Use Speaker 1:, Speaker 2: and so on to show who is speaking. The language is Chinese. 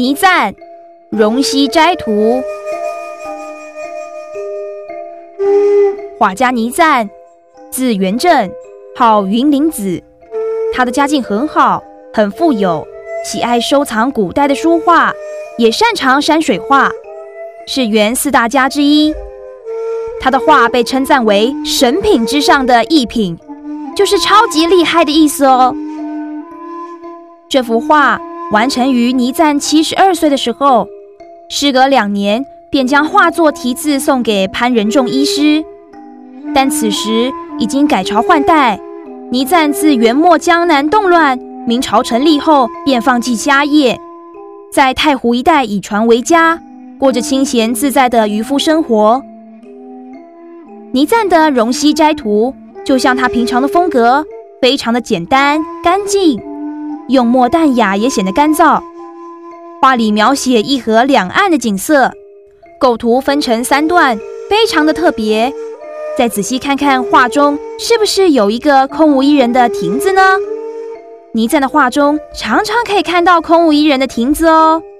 Speaker 1: 倪瓒，荣西斋图。画家倪瓒，字元正，号云林子。他的家境很好，很富有，喜爱收藏古代的书画，也擅长山水画，是元4大家之一。他的画被称赞为神品之上的异品，就是超级厉害的意思哦。这幅画完成于倪瓒72岁的时候，时隔2年便将画作题字送给潘仁仲医师，但此时已经改朝换代。倪瓒自元末江南动乱，明朝成立后便放弃家业，在太湖一带以船为家，过着清闲自在的渔夫生活。倪瓒的《荣西斋图》就像他平常的风格，非常的简单干净，用墨淡雅也显得干燥。画里描写一河两岸的景色，构图分成3段，非常的特别。再仔细看看画中是不是有一个空无一人的亭子呢？倪瓒的画中常常可以看到空无一人的亭子哦。